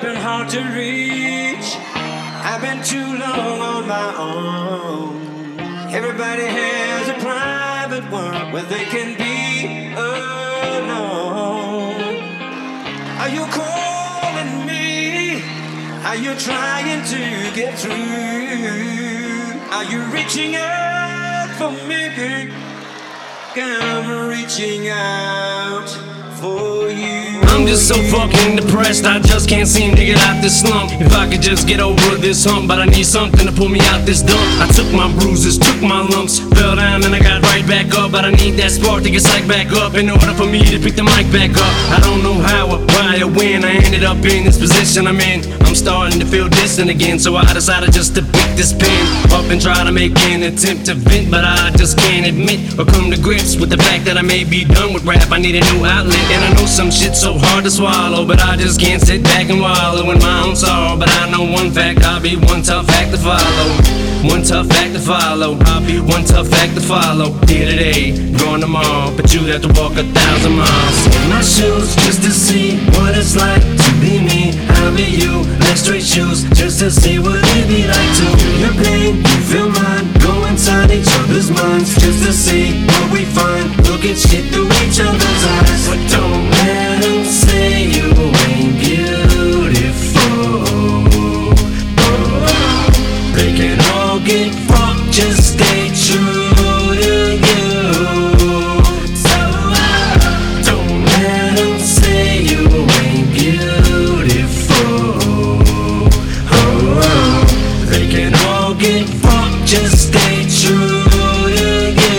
been hard to reach. I've been too long on my own. Everybody has a private world where they can be alone. Are you calling me? Are you trying to get through? Are you reaching out for me? I'm reaching out for you. I'm just so fucking depressed, I just can't seem to get out this slump. If I could just get over this hump, but I need something to pull me out this dump. I took my bruises, took my lumps, fell down and I got right back up. But I need that spark to get psyched back up in order for me to pick the mic back up. I don't know how or why or when I ended up in this position I'm in. I'm starting to feel distant again, so I decided just to pick this pen up and try to make an attempt to vent. But I just can't admit or come to grips with the fact that I may be done with rap. I need a new outlet, and I know some shit's so hard to swallow, but I just can't sit back and wallow in my own sorrow. But I know one fact, I'll be one tough act to follow. One tough act to follow. I'll be one tough act to follow. Here today, gone tomorrow, but you'd have to walk 1,000 miles in my shoes just to see what it's like to be me. I'll be you, left straight shoes just to see what it'd be like to feel your pain, you feel mine. Go inside each other's minds just to see what we find. Look at shit through each other's eyes, but don't let them say you ain't beautiful. They can all get fucked, just stay true to you. So don't let them say you ain't beautiful. They can all get fucked, just stay true to you.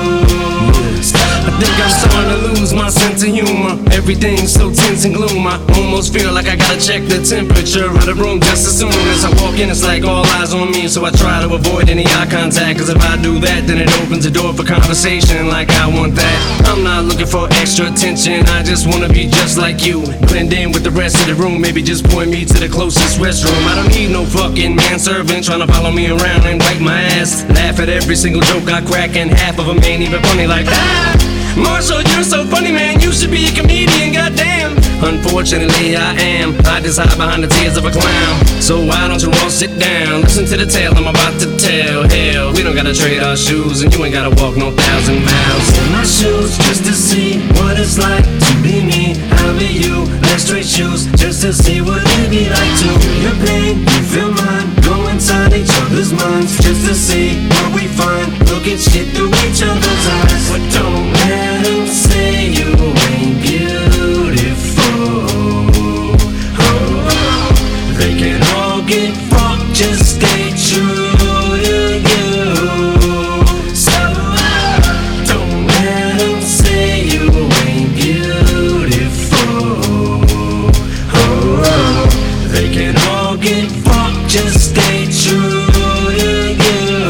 I think I'm starting to lose my sense of humor. Everything's so tense and gloom. I almost feel like I gotta check the temperature of the room just as soon as I walk in. It's like all eyes on me, so I try to avoid any eye contact. Cause if I do that, then it opens the door for conversation like I want that. I'm not looking for extra attention, I just wanna be just like you. Blend in with the rest of the room, maybe just point me to the closest restroom. I don't need no fucking manservant trying to follow me around and wipe my ass. Laugh at every single joke I crack, and half of them ain't even funny like that. Marshall, you're so funny, man, you should be a comedian, goddamn. Unfortunately, I am. I just hide behind the tears of a clown. So why don't you all sit down? Listen to the tale I'm about to tell. Hell, we don't gotta trade our shoes, and you ain't gotta walk no 1,000 miles in my shoes just to see what it's like to be me. I'll be you, left straight shoes just to see what it'd be like to feel your pain, you feel mine. Go inside each other's minds just to see what we find. Look at shit through each other's eyes, but don't let them say you ain't beautiful. They can all get fucked, just stay true to you. So don't let them say you ain't beautiful. They can all get fucked, just stay true to you.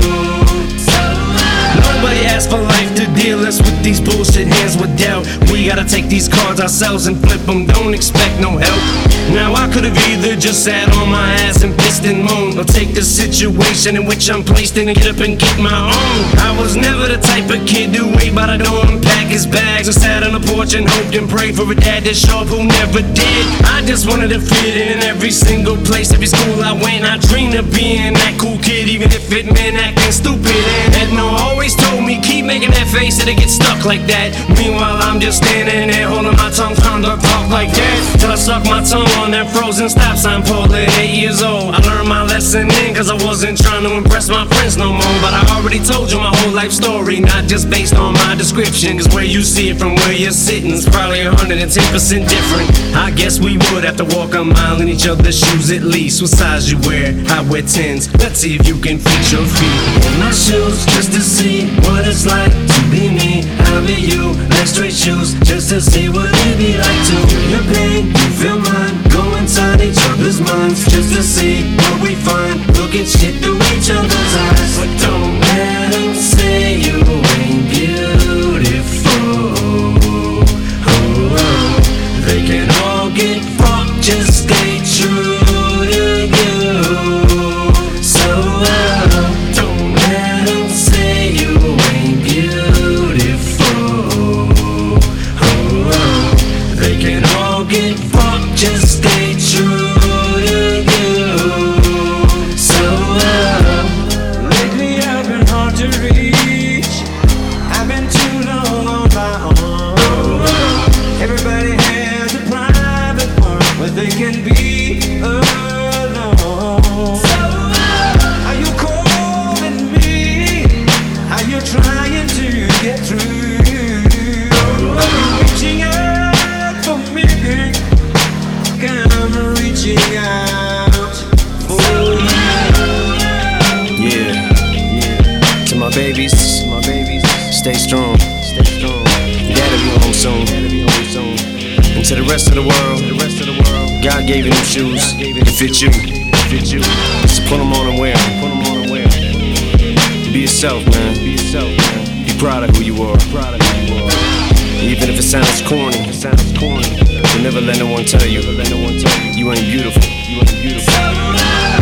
Nobody asked for life to deal us with these bullshit hands with doubt. We gotta take these cards ourselves and flip them, don't expect no help. Now I could've either just sat on my ass and pissed and moaned, or take the situation in which I'm placed in and get up and get my own. I was never the type of kid to wait by the door and pack his bags, or sat on the porch and hoped and prayed for a dad to show up who never did. I just wanted to fit in every single place, every school I went. I dreamed of being that cool kid, even if it meant acting stupid. And Edna always told me, keep making that face, it'll get stuck like that. Meanwhile I'm just standing there holding my tongue, trying to talk like that, till I suck my tongue on that frozen stop sign pole at 8 years old. I learned my lesson then, cause I wasn't trying to impress my friends no more. But I already told you my whole life story, not just based on my description. Cause where you see it from where you're sitting is probably 110% different. I guess we would have to walk a mile in each other's shoes at least. What size you wear? I wear 10s. Let's see if you can fit your feet in my shoes just to see what it's like to be me. I'll be you, left straight shoes just to see what it'd be like to feel your pain, you feel mine. Go inside each other's minds just to see what we find. Look at shit through each other's eyes, but don't let them say you ain't beautiful. They can all get fucked, just stay true to you. So don't let them say you ain't beautiful. They can all I'm reaching out for you. Yeah. To my babies, stay strong. Gotta be home soon. And to the rest of the world, God gave you them shoes to fit you. So put them on and wear 'em. Be yourself, man. Be proud of who you are. Even if it sounds corny, but never let no one tell you you ain't beautiful.